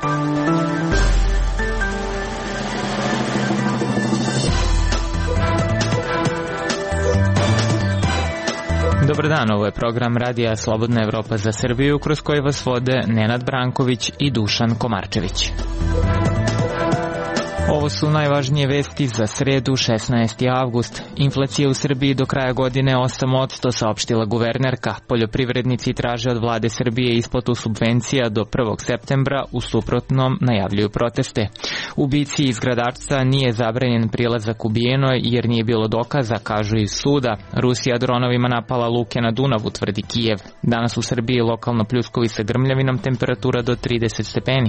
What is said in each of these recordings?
Dobar dan, ovo je program Radija Slobodna Evropa za Srbiju, kroz koji vas vode Nenad Branković i Dušan Komarčević. Ovo su najvažnije vesti za sredu 16. avgust. Inflacija u Srbiji do kraja godine 8%, saopštila guvernerka. Poljoprivrednici traže od vlade Srbije isplatu subvencija do 1. septembra, u suprotnom najavljuju proteste. Ubici iz Gradačca nije zabranjen prilazak u Bijenoj jer nije bilo dokaza, kažu iz suda. Rusija dronovima napala luke na Dunavu, tvrdi Kijev. Danas u Srbiji lokalno pljuskovi sa grmljavinom, temperatura do 30 stepeni.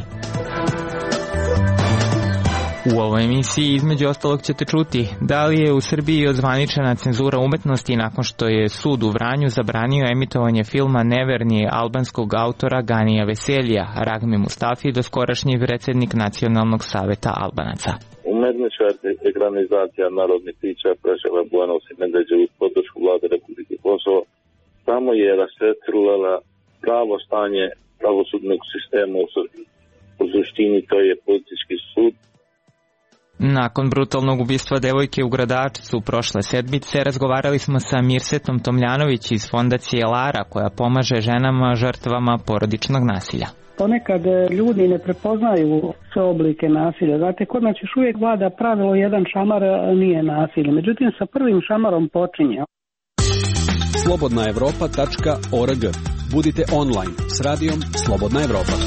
U ovoj emisiji između ostalog ćete čuti da li je u Srbiji ozvaničena cenzura umetnosti nakon što je sud u Vranju zabranio emitovanje filma Neverni albanskog autora Ganija Veselija. Ragmi Mustafi, doskorašnji predsjednik Nacionalnog saveta Albanaca. Umetnička ekranizacija narodnih priča Preševa, Bujanovca i Medveđe uz podršku vlade Republike Kosovo samo je rasvetlila pravo stanje pravosudnog sistema u Srbiji. U suštini to je politički sud. Nakon brutalnog ubistva devojke u Gradačcu prošle sedmice razgovarali smo sa Mirsetom Tomljanović iz fondacije Lara, koja pomaže ženama žrtvama porodičnog nasilja. Ponekad ljudi ne prepoznaju sve oblike nasilja. Znate, kod nas još uvijek vlada pravilo jedan šamar nije nasilje. Međutim, sa prvim šamarom počinje. Slobodnaevropa.org. Budite online s radijom Slobodna Evropa.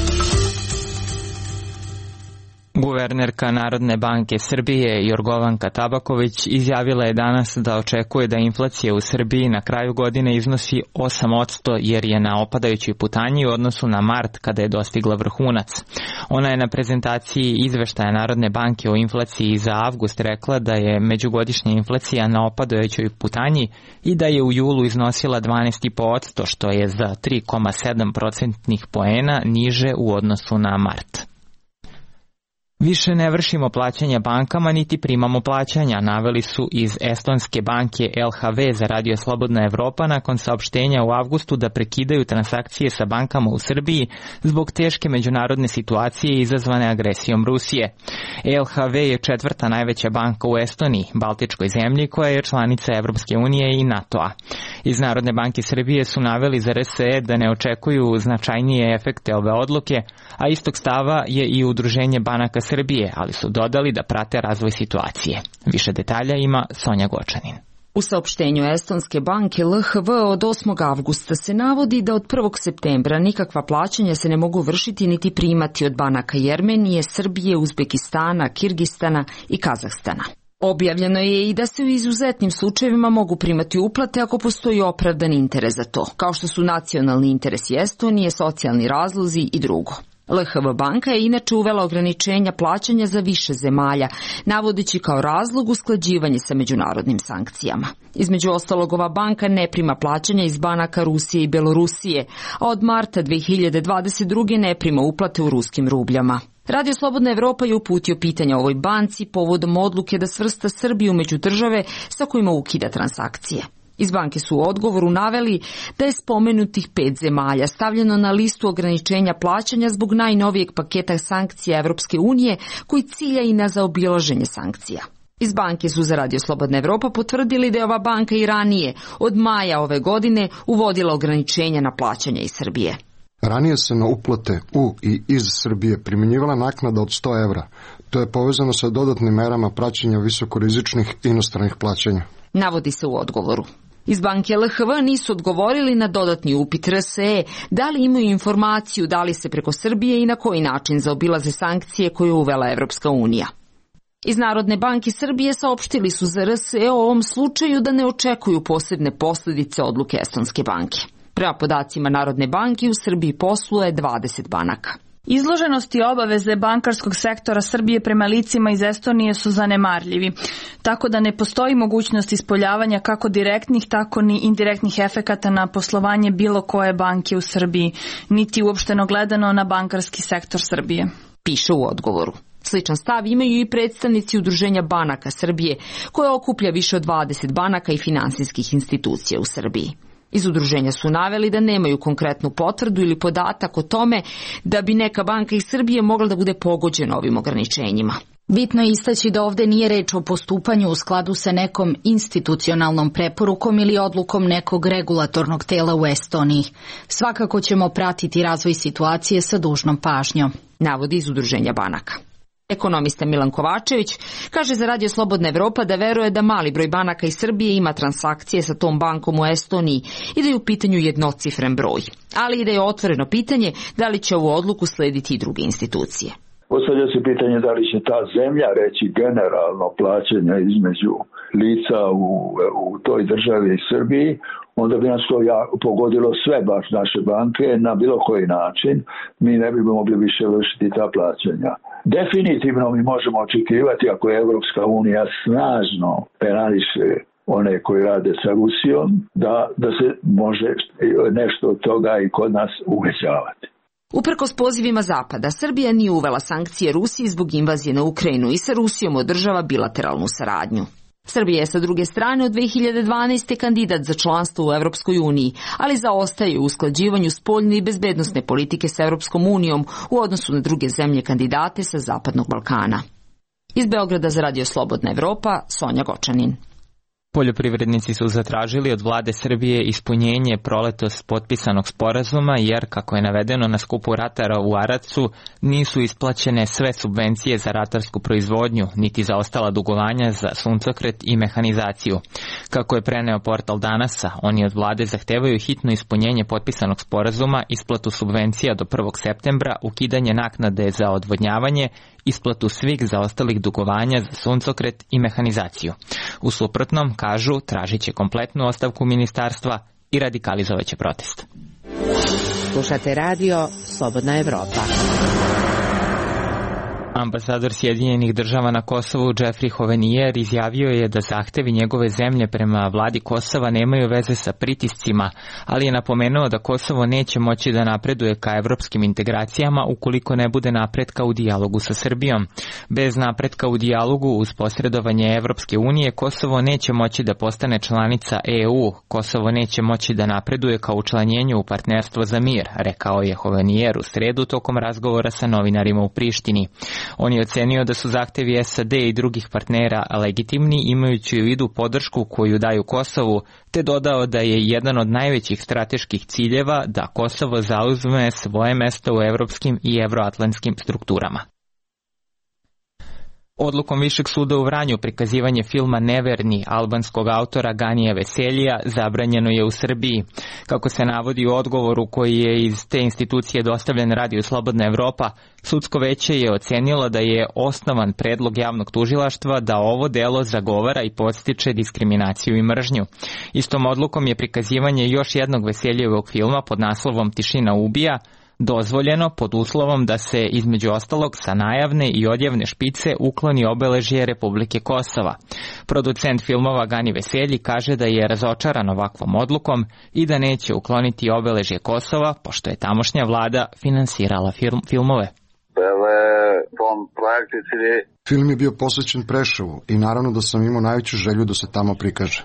Guvernerka Narodne banke Srbije Jorgovanka Tabaković izjavila je danas da očekuje da inflacija u Srbiji na kraju godine iznosi 8% jer je na opadajućoj putanji u odnosu na mart kada je dostigla vrhunac. Ona je na prezentaciji izveštaja Narodne banke o inflaciji za avgust rekla da je međugodišnja inflacija na opadajućoj putanji i da je u julu iznosila 12,5%, što je za 3,7% poena niže u odnosu na mart. Više ne vršimo plaćanja bankama niti primamo plaćanja, naveli su iz estonske banke LHV za Radio Slobodna Evropa nakon saopštenja u avgustu da prekidaju transakcije sa bankama u Srbiji zbog teške međunarodne situacije izazvane agresijom Rusije. LHV je četvrta najveća banka u Estoniji, baltičkoj zemlji koja je članica Evropske unije i NATO-a. Iz Narodne banke Srbije su naveli za RSE da ne očekuju značajnije efekte ove odluke, a istog stava je i Udruženje banaka Srbije, ali su dodali da prate razvoj situacije. Više detalja ima Sonja Gočanin. U saopštenju estonske banke LHV od 8. avgusta se navodi da od 1. septembra nikakva plaćanja se ne mogu vršiti niti primati od banaka Jermenije, Srbije, Uzbekistana, Kirgistana i Kazahstana. Objavljeno je i da se u izuzetnim slučajevima mogu primati uplate ako postoji opravdan interes za to, kao što su nacionalni interesi Estonije, socijalni razlozi i drugo. LHV banka je inače uvela ograničenja plaćanja za više zemalja, navodeći kao razlog usklađivanje sa međunarodnim sankcijama. Između ostalog, ova banka ne prima plaćanja iz banaka Rusije i Belorusije, a od marta 2022. ne prima uplate u ruskim rubljama. Radio Slobodna Evropa je uputio pitanja ovoj banci povodom odluke da svrsta Srbiju među države sa kojima ukida transakcije. Iz banke su u odgovoru naveli da je spomenutih 5 zemalja stavljeno na listu ograničenja plaćanja zbog najnovijeg paketa sankcija Evropske unije koji cilja i na zaobilaženje sankcija. Iz banke su za Radio Slobodna Evropa potvrdili da je ova banka i ranije, od maja ove godine, uvodila ograničenja na plaćanja iz Srbije. Ranije se na uplate u i iz Srbije primjenjivala naknada od 100 evra. To je povezano sa dodatnim merama praćenja visokorizičnih inostranih plaćanja. Navodi se u odgovoru. Iz banke LHV nisu odgovorili na dodatni upit RSE da li imaju informaciju da li se preko Srbije i na koji način zaobilaze sankcije koje je uvela Evropska unija. Iz Narodne banke Srbije saopštili su za RSE o ovom slučaju da ne očekuju posebne posljedice odluke estonske banke. Prema podacima Narodne banke u Srbiji posluje 20 banaka. Izloženost i obaveze bankarskog sektora Srbije prema licima iz Estonije su zanemarljivi, tako da ne postoji mogućnost ispoljavanja kako direktnih, tako ni indirektnih efekata na poslovanje bilo koje banke u Srbiji, niti uopšteno gledano na bankarski sektor Srbije. Piše u odgovoru. Sličan stav imaju i predstavnici Udruženja banaka Srbije, koje okuplja više od 20 banaka i finansijskih institucija u Srbiji. Iz udruženja su naveli da nemaju konkretnu potvrdu ili podatak o tome da bi neka banka iz Srbije mogla da bude pogođena ovim ograničenjima. Bitno je istaći da ovde nije reč o postupanju u skladu sa nekom institucionalnom preporukom ili odlukom nekog regulatornog tela u Estoniji. Svakako ćemo pratiti razvoj situacije sa dužnom pažnjom, navodi iz udruženja banaka. Ekonomista Milan Kovačević kaže za Radio Slobodna Evropa da veruje da mali broj banaka iz Srbije ima transakcije sa tom bankom u Estoniji i da je u pitanju jednocifren broj, ali i da je otvoreno pitanje da li će ovu odluku slediti i druge institucije. Postavlja se pitanje da li će ta zemlja reći generalno plaćanje između lica u toj državi i Srbiji, onda bi nas to pogodilo sve baš naše banke na bilo koji način. Mi ne bi mogli više vršiti ta plaćanja. Definitivno mi možemo očekivati, ako je Evropska unija snažno penališe one koji rade sa Rusijom, da se može nešto od toga i kod nas uvećavati. Uprkos pozivima Zapada, Srbija nije uvela sankcije Rusiji zbog invazije na Ukrajinu i sa Rusijom održava bilateralnu saradnju. Srbija je sa druge strane od 2012. kandidat za članstvo u Evropskoj uniji, ali zaostaje u usklađivanju spoljne i bezbednosne politike sa Evropskom unijom u odnosu na druge zemlje kandidate sa Zapadnog Balkana. Iz Beograda za Radio Slobodna Evropa, Sonja Gočanin. Poljoprivrednici su zatražili od vlade Srbije ispunjenje proletos potpisanog sporazuma jer, kako je navedeno na skupu ratara u Aracu, nisu isplaćene sve subvencije za ratarsku proizvodnju, niti za ostala dugovanja za suncokret i mehanizaciju. Kako je preneo portal Danasa, oni od vlade zahtevaju hitno ispunjenje potpisanog sporazuma, isplatu subvencija do 1. septembra, ukidanje naknade za odvodnjavanje, isplatu svih zaostalih dugovanja za suncokret i mehanizaciju. U suprotnom, kažu, tražit će kompletnu ostavku ministarstva i radikalizovat će protest. Slušate radio Slobodna Evropa. Ambasador Sjedinjenih država na Kosovu Jeffrey Hovenier izjavio je da zahtevi njegove zemlje prema vladi Kosova nemaju veze sa pritiscima, ali je napomenuo da Kosovo neće moći da napreduje ka evropskim integracijama ukoliko ne bude napretka u dijalogu sa Srbijom. Bez napretka u dijalogu uz posredovanje Evropske unije Kosovo neće moći da postane članica EU. Kosovo neće moći da napreduje ka učlanjenju u partnerstvo za mir, rekao je Hovenier u sredu tokom razgovora sa novinarima u Prištini. On je ocenio da su zahtevi SAD i drugih partnera legitimni imajući u vidu podršku koju daju Kosovu, te dodao da je jedan od najvećih strateških ciljeva da Kosovo zauzme svoje mesto u evropskim i evroatlantskim strukturama. Odlukom Višeg suda u Vranju prikazivanje filma Neverni albanskog autora Ganija Veseljija zabranjeno je u Srbiji. Kako se navodi u odgovoru koji je iz te institucije dostavljen Radio Slobodna Evropa, sudsko veće je ocenilo da je osnovan predlog javnog tužilaštva da ovo delo zagovara i podstiče diskriminaciju i mržnju. Istom odlukom je prikazivanje još jednog Veselijevog filma pod naslovom Tišina ubija dozvoljeno pod uslovom da se između ostalog sa najavne i odjavne špice ukloni obeležje Republike Kosova. Producent filmova Gani Veselji kaže da je razočaran ovakvom odlukom i da neće ukloniti obeležje Kosova pošto je tamošnja vlada finansirala filmove. Film je bio posvećen Preševu i naravno da sam imao najveću želju da se tamo prikaže.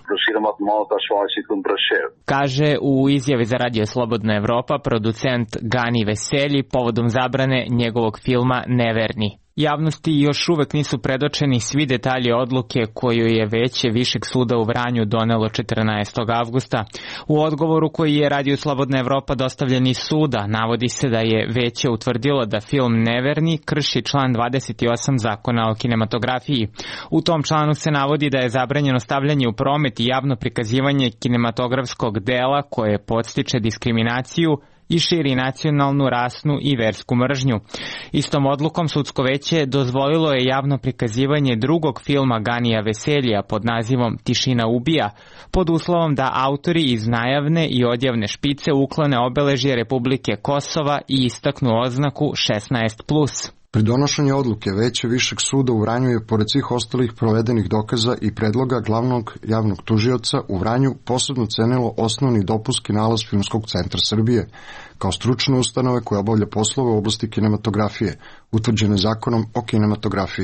Kaže u izjavi za Radio Slobodna Evropa producent Gani Veselji povodom zabrane njegovog filma Neverni. Javnosti još uvek nisu predočeni svi detalji odluke koju je veće Višeg suda u Vranju donelo 14. avgusta. U odgovoru koji je Radio Slobodna Evropa dostavljen iz suda, navodi se da je veće utvrdilo da film Neverni krši član 28 Zakona o kinematografiji. U tom članu se navodi da je zabranjeno stavljanje u promet i javno prikazivanje kinematografskog dela koje podstiče diskriminaciju i širi nacionalnu, rasnu i versku mržnju. Istom odlukom sudsko veće dozvolilo je javno prikazivanje drugog filma Ganija Veseljija pod nazivom Tišina ubija, pod uslovom da autori iz najavne i odjavne špice uklone obeležje Republike Kosova i istaknu oznaku 16+. Pri donošenju odluke veće Višeg suda u Vranju je, pored svih ostalih provedenih dokaza i predloga glavnog javnog tužioca u Vranju, posebno cenilo osnovni dopunski nalaz Filmskog centra Srbije, kao stručne ustanove koja obavlja poslove u oblasti kinematografije, utvrđene Zakonom o kinematografiji.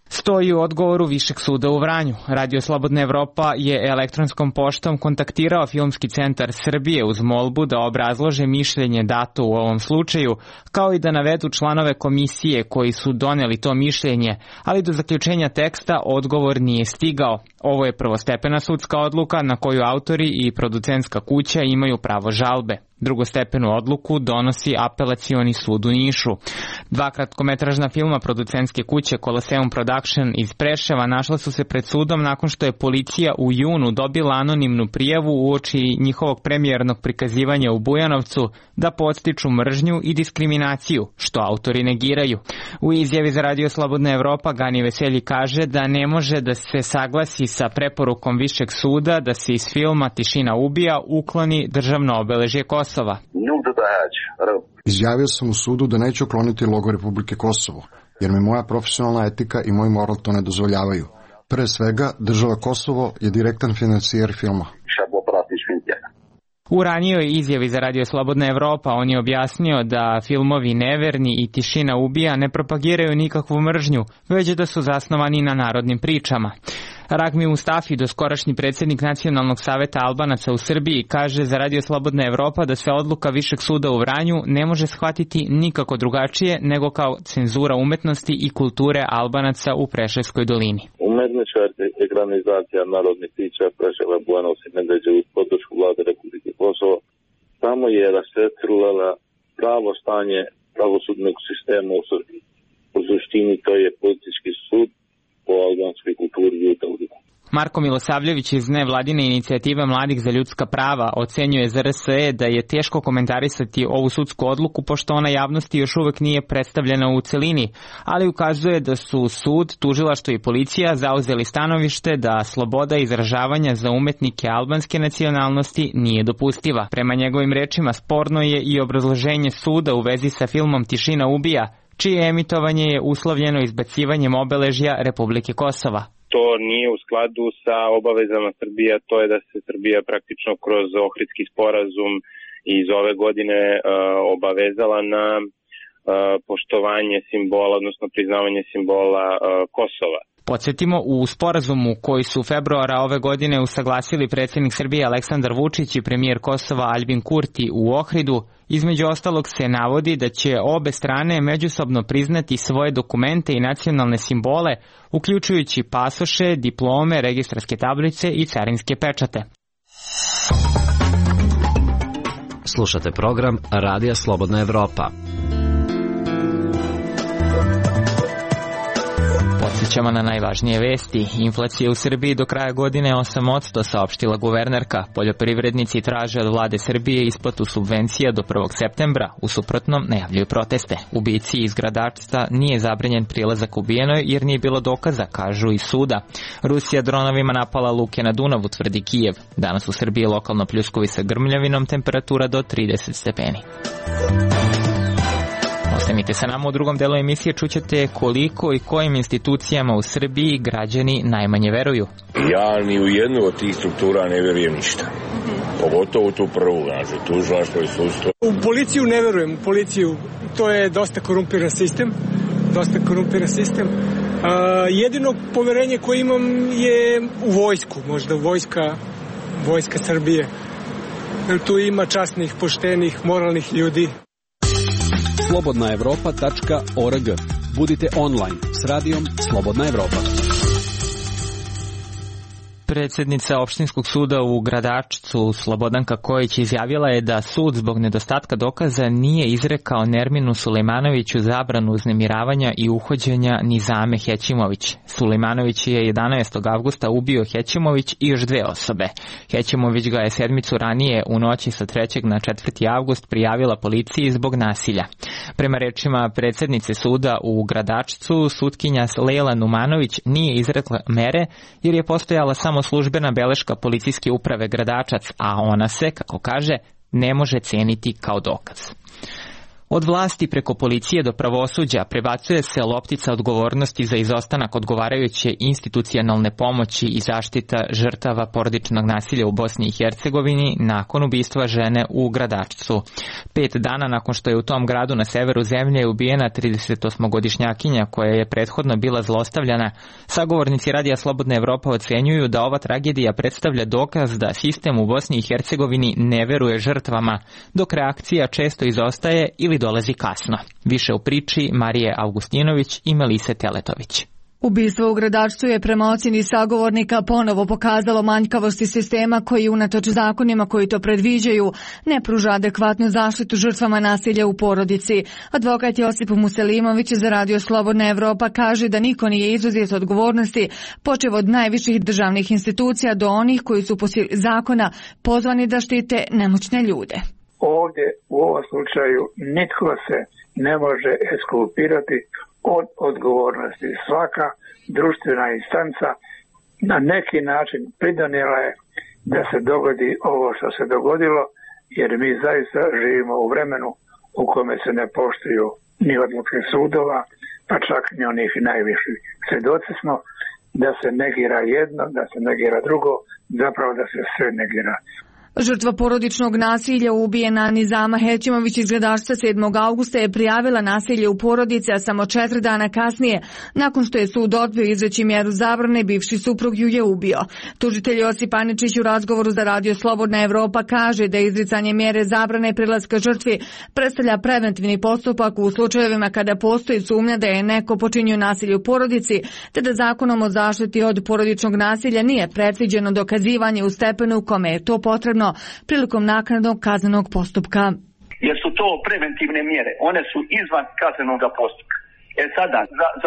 Stoji u odgovoru Višeg suda u Vranju. Radio Slobodna Evropa je elektronskom poštom kontaktirao Filmski centar Srbije uz molbu da obrazlože mišljenje dato u ovom slučaju, kao i da navedu članove komisije koji su doneli to mišljenje, ali do zaključenja teksta odgovor nije stigao. Ovo je prvostepena sudska odluka na koju autori i producentska kuća imaju pravo žalbe. Drugostepenu odluku donosi Apelacioni sud u Nišu. 2 kratkometražna filma producentske kuće Colosseum Production iz Preševa našla su se pred sudom nakon što je policija u junu dobila anonimnu prijavu uoči njihovog premijernog prikazivanja u Bujanovcu da podstiču mržnju i diskriminaciju, što autori negiraju. U izjavi za Radio Slobodna Evropa Gani Veselji kaže da ne može da se saglasi sa preporukom Višeg suda da se iz filma Tišina ubija ukloni državno obeležje Kosova. Izjavio sam u sudu da neću ukloniti logo Republike Kosovo, jer mi moja profesionalna etika i moj moral to ne dozvoljavaju. Pre svega, država Kosovo je direktan financijer filma. U ranijoj izjavi za Radio Slobodna Evropa on je objasnio da filmovi Neverni i Tišina ubija ne propagiraju nikakvu mržnju, već da su zasnovani na narodnim pričama. Ragmi Mustafi, doskorašnji predsjednik Nacionalnog saveta Albanaca u Srbiji, kaže za Radio Slobodna Evropa da se odluka Višeg suda u Vranju ne može shvatiti nikako drugačije nego kao cenzura umetnosti i kulture Albanaca u Preševskoj dolini. Umetnička ekranizacija narodnih priča Preševa, Bujanovca i Medveđe uz podršku vlade Republike Kosovo samo je rasvetlila pravo stanje pravosudnog sistema u Srbiji. U suštini to je politički sud po albanskoj kulturi i utakmici. Marko Milosavljević iz nevladine inicijative Mladih za ljudska prava ocenjuje za RSE da je teško komentarisati ovu sudsku odluku pošto ona javnosti još uvek nije predstavljena u celini, ali ukazuje da su sud, tužilaštvo i policija zauzeli stanovište da sloboda izražavanja za umetnike albanske nacionalnosti nije dopustiva. Prema njegovim rečima sporno je i obrazloženje suda u vezi sa filmom Tišina ubija, čije emitovanje je uslovljeno izbacivanjem obeležja Republike Kosova. To nije u skladu sa obavezama Srbije, to je da se Srbija praktično kroz Ohridski sporazum iz ove godine obavezala na poštovanje simbola, odnosno priznavanje simbola Kosova. Podsjetimo, u sporazumu koji su februara ove godine usaglasili predsjednik Srbije Aleksandar Vučić i premijer Kosova Aljbin Kurti u Ohridu, između ostalog se navodi da će obe strane međusobno priznati svoje dokumente i nacionalne simbole, uključujući pasoše, diplome, registarske tablice i carinske pečate. Slušate program Radija Slobodna Evropa. Podsjećamo na najvažnije vesti. Inflacija u Srbiji do kraja godine 8%, saopštila guvernerka. Poljoprivrednici traže od vlade Srbije isplatu subvencija do 1. septembra. U suprotnom najavljuju proteste. Ubici iz Gradačca nije zabranjen prilazak ubijenoj jer nije bilo dokaza, kažu iz suda. Rusija dronovima napala luke na Dunavu, tvrdi Kijev. Danas u Srbiji lokalno pljuskovi sa grmljavinom, temperatura do 30 stepeni. Ostanite sa nama, u drugom delu emisije čućete koliko i kojim institucijama u Srbiji građani najmanje veruju. Ja ni u jednu od tih struktura ne verujem ništa. Pogotovo u tu prvu, znači tužilaštvo i sudstvo. U policiju ne verujem, u policiju. To je dosta korumpiran sistem. Jedino poverenje koje imam je u vojsku, možda vojska Srbije. Tu ima časnih, poštenih, moralnih ljudi. slobodnaevropa.org. Budite online s radijom Slobodna Evropa. Predsjednica opštinskog suda u Gradačcu Slobodanka Kojić izjavila je da sud zbog nedostatka dokaza nije izrekao Nerminu Sulejmanoviću zabranu uznemiravanja i uhođenja Nizame Hećimović. Sulejmanović je 11. avgusta ubio Hećimović i još 2 osobe. Hećimović ga je sedmicu ranije u noći sa 3. na 4. avgust prijavila policiji zbog nasilja. Prema rečima predsjednice suda u Gradačcu, sutkinja Lejla Numanović nije izrekla mere jer je postojala samo službena beleška policijske uprave Gradačac, a ona se, kako kaže, ne može ceniti kao dokaz. Od vlasti preko policije do pravosuđa prebacuje se loptica odgovornosti za izostanak odgovarajuće institucionalne pomoći i zaštita žrtava porodičnog nasilja u Bosni i Hercegovini nakon ubistva žene u Gradačcu. 5 dana nakon što je u tom gradu na severu zemlje ubijena 38-godišnjakinja koja je prethodno bila zlostavljana, sagovornici Radija Slobodna Evropa ocenjuju da ova tragedija predstavlja dokaz da sistem u Bosni i Hercegovini ne veruje žrtvama, dok reakcija često izostaje ili dolazi kasno. Više u priči Marije Augustinović i Melise Teletović. Ubistvo u Gradačcu je prema ocjeni sagovornika ponovo pokazalo manjkavosti sistema koji unatoč zakonima koji to predviđaju ne pruža adekvatnu zaštitu žrtvama nasilja u porodici. Advokat Josip Muselimović za Radio Slobodna Evropa kaže da niko nije izuzet odgovornosti, počev od najviših državnih institucija do onih koji su po sili zakona pozvani da štite nemoćne ljude. Ovdje u ovom slučaju nitko se ne može eskulpirati od odgovornosti. Svaka društvena instanca na neki način pridonijela je da se dogodi ovo što se dogodilo, jer mi zaista živimo u vremenu u kome se ne poštuju ni odluke sudova, pa čak ni onih najviših. Svjedoci smo da se negira jedno, da se negira drugo, zapravo da se sve negira. Žrtva porodičnog nasilja ubijena Nizama Hećimović iz Gradačca 7. augusta je prijavila nasilje u porodici, a samo 4 dana kasnije, nakon što je sud odbio izreći mjeru zabrane, bivši suprug ju je ubio. Tužitelj Josip Aničić u razgovoru za Radio Slobodna Evropa kaže da izricanje mjere zabrane prilaska žrtvi predstavlja preventivni postupak u slučajevima kada postoji sumnja da je neko počinio nasilje u porodici, te da zakonom o zaštiti od porodičnog nasilja nije predviđeno dokazivanje u stepenu u kome je to potrebno prilikom naknadnog kaznenog postupka. Jer su to preventivne mjere, one su izvan kaznenog postupka. Sada,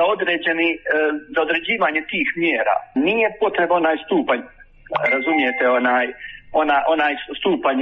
za određivanje tih mjera nije potreban onaj stupanj, razumijete, onaj stupanj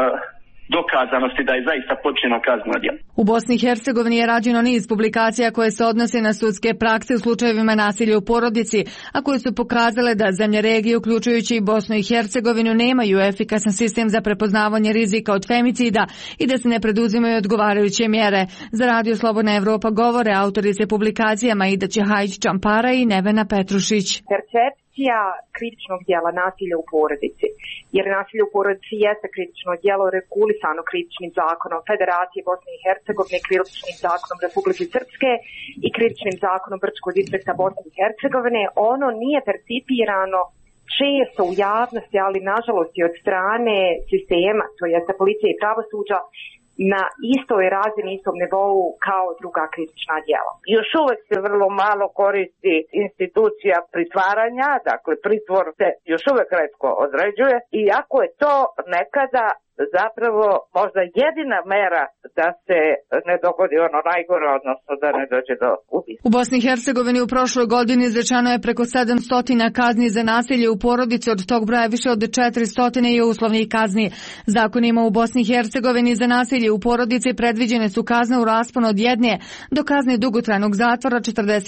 dokazanosti da je zaista počinjeno kazneno djelo. U Bosni i Hercegovini je rađeno niz publikacija koje se odnose na sudske prakse u slučajevima nasilja u porodici, a koje su pokazale da zemlje regije, uključujući i Bosnu i Hercegovinu, nemaju efikasan sistem za prepoznavanje rizika od femicida i da se ne preduzimaju odgovarajuće mjere. Za Radio Slobodna Evropa govore autorice publikacijama Ida Čehajić-Čampara i Nevena Petrušić. Percepcija krivičnog djela nasilja u porodici, jer nasilje u porodici jeste krivično djelo regulisano krivičnim zakonom Federacije Bosne i Hercegovine, krivičnim zakonom Republike Srpske i krivičnim zakonom Brčkog distrikta Bosne i Hercegovine. Ono nije percipirano često u javnosti, ali nažalost i od strane sistema, to jeste policije i pravosuđa, na istoj razini, istom nivou kao druga krivična djela. Još uvijek se vrlo malo koristi institucija pritvaranja, dakle pritvor se još uvijek retko određuje, iako je to nekada zapravo možda jedina mera da se ne dogodi ono najgore, odnosno da ne dođe do ubistva. U Bosni i Hercegovini u prošloj godini izrečeno je preko 700 kazni za nasilje u porodici, od tog broja više od 400 je uslovnih kazni. Zakonima u Bosni i Hercegovini za nasilje u porodici predviđene su kazne u rasponu od 1 do kazne dugotrajnog zatvora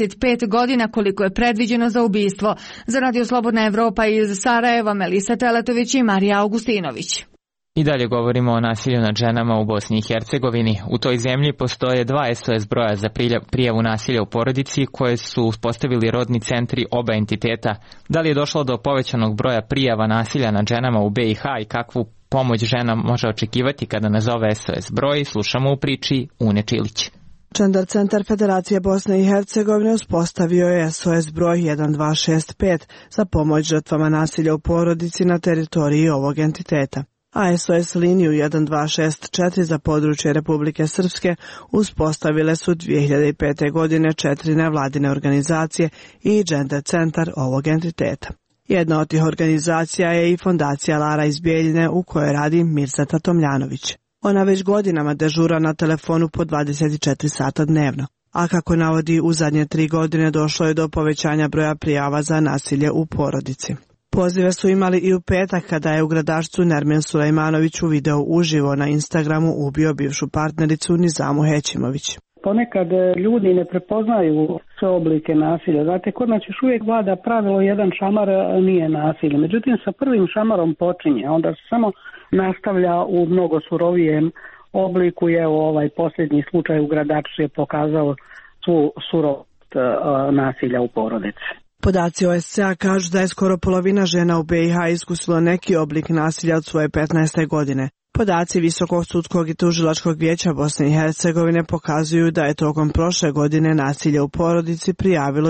45 godina, koliko je predviđeno za ubistvo. Za Radio Slobodna Evropa iz Sarajeva, Melisa Teletović i Marija Augustinović. I dalje govorimo o nasilju nad ženama u Bosni i Hercegovini. U toj zemlji postoje 2 SOS broja za prijavu nasilja u porodici koje su uspostavili rodni centri oba entiteta. Da li je došlo do povećanog broja prijava nasilja nad ženama u BiH i kakvu pomoć žena može očekivati kada nazove SOS broj, slušamo u priči Une Čilić. Gender centar Federacije Bosne i Hercegovine uspostavio je SOS broj 1265 za pomoć žrtvama nasilja u porodici na teritoriji ovog entiteta. A SOS liniju 1264 za područje Republike Srpske uspostavile su 2005. godine 4 nevladine organizacije i Gender centar ovog entiteta. Jedna od tih organizacija je i Fondacija Lara iz Bijeljine u kojoj radi Mirzeta Tomljanović. Ona već godinama dežura na telefonu po 24 sata dnevno. A kako navodi, u zadnje 3 godine došlo je do povećanja broja prijava za nasilje u porodici. Pozive su imali i u petak kada je u Gradačcu Nermin Sulejmanović u videu uživo na Instagramu ubio bivšu partnericu Nizamu Hećimović. Ponekad ljudi ne prepoznaju sve oblike nasilja. Znate, kod nas još uvijek vlada pravilo jedan šamar nije nasilje. Međutim, sa prvim šamarom počinje, onda se samo nastavlja u mnogo surovijem obliku i evo ovaj posljednji slučaj u Gradaču je pokazao svu surovost nasilja u porodici. Podaci OSCE kažu da je skoro polovina žena u BiH iskusilo neki oblik nasilja od svoje 15. godine. Podaci Visokog sudskog i tužilačkog vijeća Bosne i Hercegovine pokazuju da je tokom prošle godine nasilje u porodici prijavilo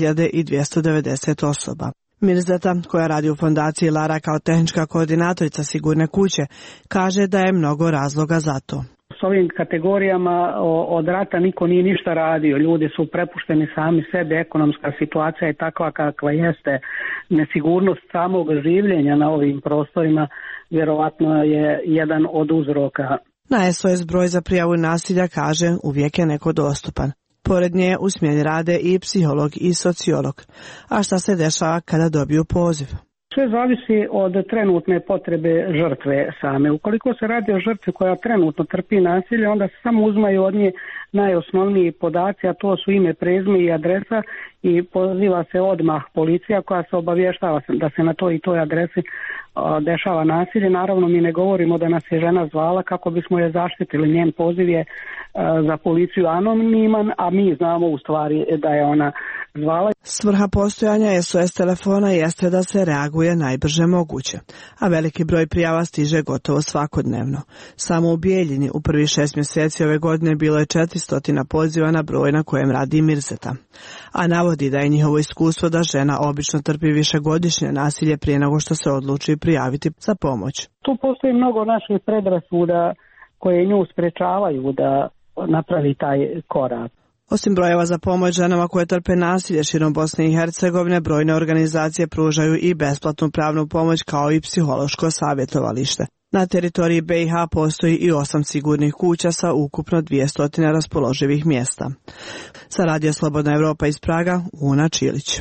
2290 osoba. Mirzeta, koja radi u fondaciji Lara kao tehnička koordinatorica Sigurne kuće, kaže da je mnogo razloga za to. S ovim kategorijama od rata niko nije ništa radio, ljudi su prepušteni sami sebi, ekonomska situacija je takva kakva jeste, nesigurnost samog življenja na ovim prostorima vjerovatno je jedan od uzroka. Na SOS broj za prijavu nasilja kaže uvijek je neko dostupan. Pored nje u smjeni rade i psiholog i sociolog. A šta se dešava kada dobiju poziv? Sve zavisi od trenutne potrebe žrtve same. Ukoliko se radi o žrtvi koja trenutno trpi nasilje, onda se samo uzmaju od nje najosnovniji podaci, a to su ime, prezime i adresa i poziva se odmah policija koja se obavještava da se na toj i toj adresi dešava nasilje. Naravno, mi ne govorimo da nas je žena zvala kako bismo je zaštitili. Njen poziv je za policiju anoniman, a mi znamo u stvari da je ona zvala. Svrha postojanja SOS telefona jeste da se reaguje najbrže moguće, a veliki broj prijava stiže gotovo svakodnevno. Samo u Bijeljini u prvih 6 mjeseci ove godine bilo je 400 poziva na broj na kojem radi Mirzeta, a navodi da je njihovo iskustvo da žena obično trpi višegodišnje nasilje prije nego što se odluči prijaviti za pomoć. Tu postoji mnogo naših predrasuda koje nju sprečavaju da napravi taj korak. Osim brojeva za pomoć ženama koje trpe nasilje širom Bosne i Hercegovine, brojne organizacije pružaju i besplatnu pravnu pomoć kao i psihološko savjetovalište. Na teritoriji BiH postoji i 8 sigurnih kuća sa ukupno 200 raspoloživih mjesta. Sa Radio Slobodna Evropa iz Praga, Una Čilić.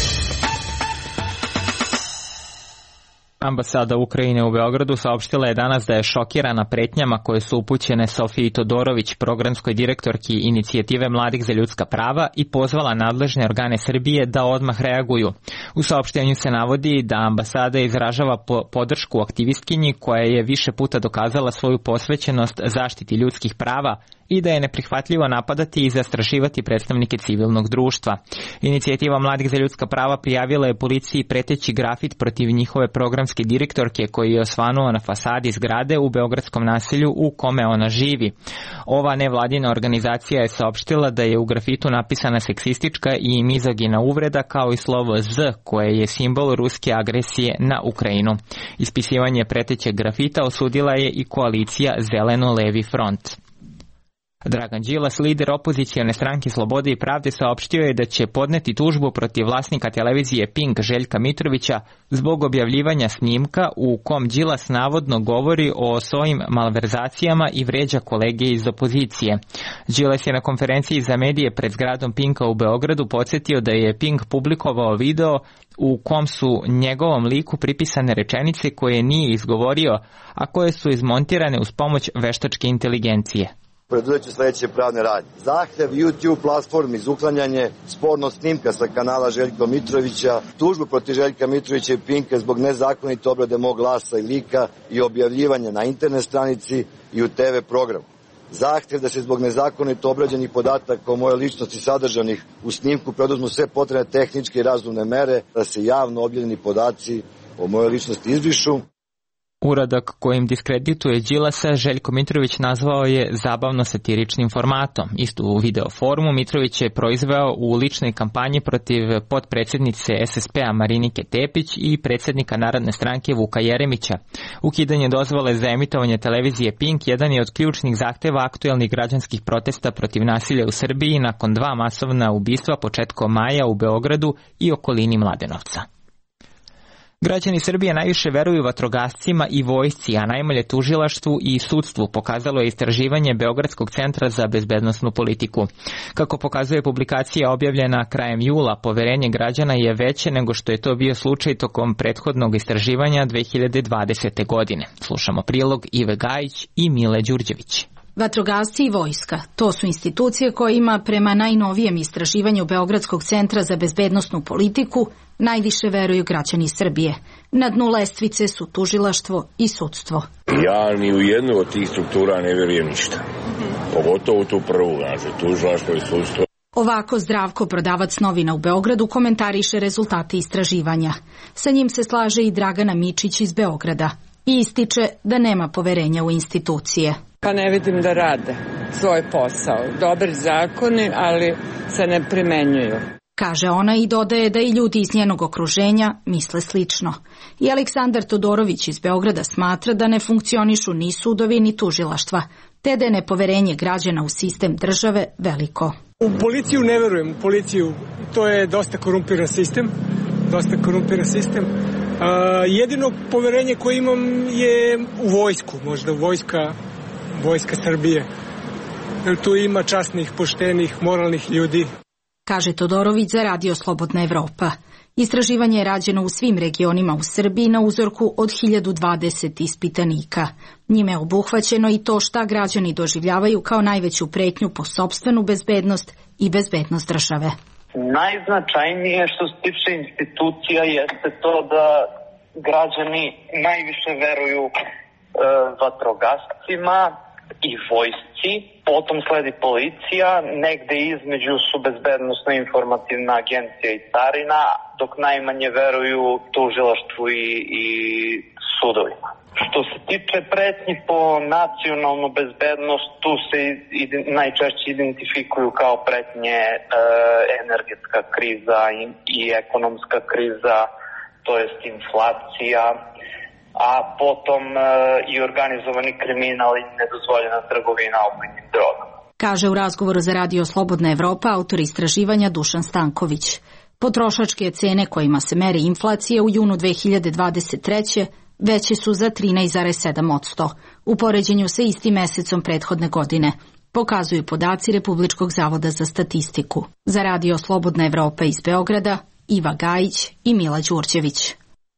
Ambasada Ukrajine u Beogradu saopštila je danas da je šokirana pretnjama koje su upućene Sofiji Todorović, programskoj direktorki Inicijative mladih za ljudska prava, i pozvala nadležne organe Srbije da odmah reaguju. U saopštenju se navodi da ambasada izražava podršku aktivistkinji koja je više puta dokazala svoju posvećenost zaštiti ljudskih prava i da je neprihvatljivo napadati i zastrašivati predstavnike civilnog društva. Inicijativa mladih za ljudska prava prijavila je policiji preteći grafit protiv njihove programske direktorke koji je osvanuo na fasadi zgrade u beogradskom naselju u kome ona živi. Ova nevladina organizacija je saopštila da je u grafitu napisana seksistička i mizogina uvreda kao i slovo Z koje je simbol ruske agresije na Ukrajinu. Ispisivanje pretećeg grafita osudila je i koalicija Zeleno-levi front. Dragan Đilas, lider opozicione stranke Slobode i pravde, saopštio je da će podneti tužbu protiv vlasnika televizije Pink Željka Mitrovića zbog objavljivanja snimka u kom Đilas navodno govori o svojim malverzacijama i vređa kolege iz opozicije. Đilas je na konferenciji za medije pred zgradom Pinka u Beogradu podsjetio da je Pink publikovao video u kom su njegovom liku pripisane rečenice koje nije izgovorio, a koje su izmontirane uz pomoć veštačke inteligencije. Preduzeću sledeće pravne radnje. Zahtev YouTube platformi za uklanjanje spornog snimka sa kanala Željka Mitrovića, tužbu protiv Željka Mitrovića i Pinka zbog nezakonite obrade mog glasa i lika i objavljivanja na internet stranici i u TV programu. Zahtev da se zbog nezakonito obrađenih podataka o mojoj ličnosti sadržanih u snimku preduzmu sve potrebne tehničke i razumne mere da se javno objavljeni podaci o mojoj ličnosti izbrišu. Uradak kojim diskredituje Đilasa Željko Mitrović nazvao je zabavno satiričnim formatom. Istu u video formu Mitrović je proizveo u ličnoj kampanji protiv potpredsjednice SSP-a Marinike Tepić i predsjednika Narodne stranke Vuka Jeremića. Ukidanje dozvole za emitovanje televizije Pink jedan je od ključnih zahteva aktuelnih građanskih protesta protiv nasilja u Srbiji nakon 2 masovna ubistva početkom maja u Beogradu i okolini Mladenovca. Građani Srbije najviše veruju vatrogascima i vojsci, a najmanje tužilaštvu i sudstvu, pokazalo je istraživanje Beogradskog centra za bezbednosnu politiku. Kako pokazuje publikacija objavljena krajem jula, poverenje građana je veće nego što je to bio slučaj tokom prethodnog istraživanja 2020. godine. Slušamo prilog Ive Gajić i Mile Đurđević. Vatrogasci i vojska, to su institucije koje ima prema najnovijem istraživanju Beogradskog centra za bezbednosnu politiku najviše veruju građani Srbije. Na dnu lestvice su tužilaštvo i sudstvo. Ja ni u jednu od tih struktura ne vjerujem ništa. Pogotovo u tu prvu, znači tužilaštvo i sudstvo. Ovako Zdravko, prodavac novina u Beogradu, komentariše rezultate istraživanja. Sa njim se slaže i Dragana Mičić iz Beograda i ističe da nema poverenja u institucije. Pa ne vidim da rade svoj posao. Dobri zakoni, ali se ne primenjuju. Kaže ona i dodaje da i ljudi iz njenog okruženja misle slično. I Aleksandar Todorović iz Beograda smatra da ne funkcionišu ni sudovi ni tužilaštva, te da je nepoverenje građana u sistem države veliko. U policiju ne verujem, u policiju to je dosta korumpiran sistem. Jedino poverenje koje imam je u vojsku, možda vojska Srbije. Tu ima časnih, poštenih, moralnih ljudi. Kaže Todorović za Radio Slobodna Evropa. Istraživanje je rađeno u svim regionima u Srbiji na uzorku od 1020 ispitanika. Njime je obuhvaćeno i to šta građani doživljavaju kao najveću pretnju po sopstvenu bezbednost i bezbednost države. Najznačajnije što se tiče institucija jeste to da građani najviše veruju vatrogascima i vojsci, potom sledi policija, negde između su bezbednosno-informativna agencija i carina, dok najmanje veruju tužilaštvu i sudovima. Što se tiče pretnji po nacionalnu bezbednost, tu se najčešće identifikuju kao pretnje energetska kriza i ekonomska kriza, to jest inflacija, a potom i organizovani kriminal i nedozvoljena trgovina opojnim drogama. Kaže u razgovoru za Radio Slobodna Evropa autor istraživanja Dušan Stanković. Potrošačke cene kojima se meri inflacija u junu 2023. veće su za 13,7% u poređenju sa istim mesecom prethodne godine, pokazuju podaci Republičkog zavoda za statistiku. Za Radio Slobodna Evropa iz Beograda, Iva Gajić i Mila Đurđević.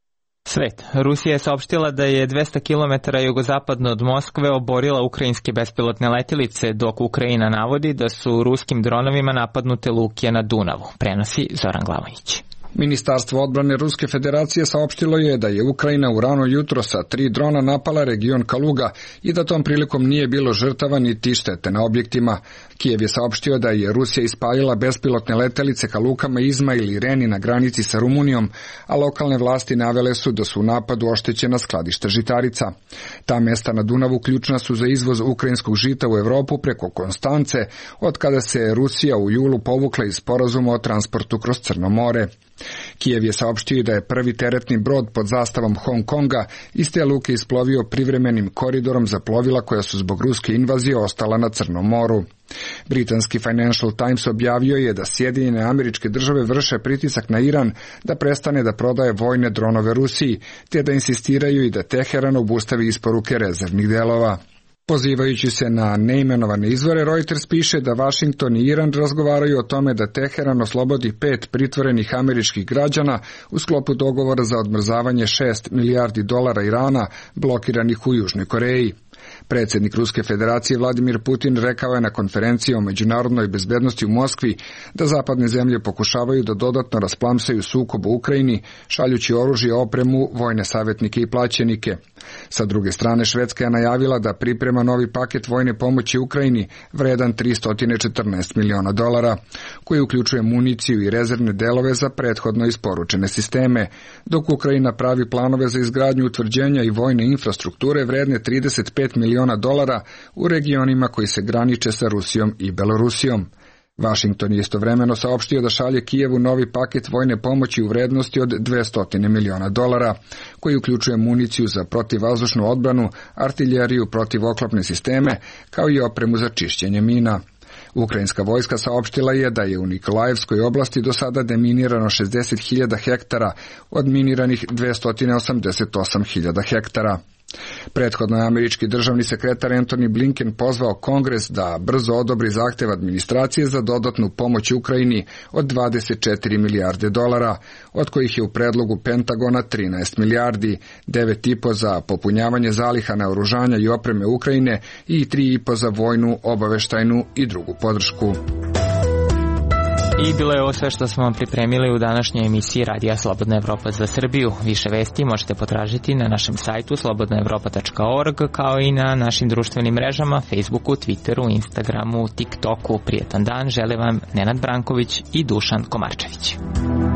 Svet. Rusija je saopštila da je 200 km jugozapadno od Moskve oborila ukrajinske bespilotne letilice, dok Ukrajina navodi da su ruskim dronovima napadnute luke na Dunavu. Prenosi Zoran Glavonić. Ministarstvo odbrane Ruske federacije saopštilo je da je Ukrajina u rano jutro sa 3 drona napala region Kaluga i da tom prilikom nije bilo žrtava niti štete na objektima. Kijev je saopštio da je Rusija ispalila bespilotne letelice ka lukama Izmail i Reni na granici sa Rumunijom, a lokalne vlasti navele su da su u napadu oštećena skladišta žitarica. Ta mesta na Dunavu ključna su za izvoz ukrajinskog žita u Evropu preko Konstance, od kada se Rusija u julu povukla iz sporazuma o transportu kroz Crno more. Kijev je saopštio da je prvi teretni brod pod zastavom Hong Konga iz te luke isplovio privremenim koridorom za plovila koja su zbog ruske invazije ostala na Crnom moru. Britanski Financial Times objavio je da Sjedinjene Američke Države vrše pritisak na Iran da prestane da prodaje vojne dronove Rusiji, te da insistiraju i da Teheran obustavi isporuke rezervnih delova. Pozivajući se na neimenovane izvore, Reuters piše da Washington i Iran razgovaraju o tome da Teheran oslobodi 5 pritvorenih američkih građana u sklopu dogovora za odmrzavanje $6 milijardi Irana blokiranih u Južnoj Koreji. Predsjednik Ruske federacije Vladimir Putin rekao je na konferenciji o međunarodnoj bezbednosti u Moskvi da zapadne zemlje pokušavaju da dodatno rasplamsaju sukob u Ukrajini, šaljući oružje, opremu, vojne savjetnike i plaćenike. Sa druge strane, Švedska je najavila da priprema novi paket vojne pomoći Ukrajini vredan $314 miliona, koji uključuje municiju i rezervne delove za prethodno isporučene sisteme, dok Ukrajina pravi planove za izgradnju utvrđenja i vojne infrastrukture vredne $35 miliona u regionima koji se graniče sa Rusijom i Belorusijom. Washington je istovremeno saopštio da šalje Kijevu novi paket vojne pomoći u vrednosti od $200 miliona, koji uključuje municiju za protivvazdušnu odbranu, artiljeriju, protivoklopne sisteme, kao i opremu za čišćenje mina. Ukrajinska vojska saopštila je da je u Nikolajevskoj oblasti do sada deminirano 60.000 hektara od miniranih 288.000 hektara. Prethodno je američki državni sekretar Antony Blinken pozvao Kongres da brzo odobri zahtev administracije za dodatnu pomoć Ukrajini od $24 milijarde, od kojih je u predlogu Pentagona 13 milijardi, 9,5 za popunjavanje zaliha naoružanja i opreme Ukrajine i 3,5 za vojnu, obaveštajnu i drugu podršku. I bilo je ovo sve što smo vam pripremili u današnjoj emisiji Radija Slobodna Evropa za Srbiju. Više vesti možete potražiti na našem sajtu slobodnaevropa.org, kao i na našim društvenim mrežama, Facebooku, Twitteru, Instagramu, TikToku. Prijetan dan žele vam Nenad Branković i Dušan Komarčević.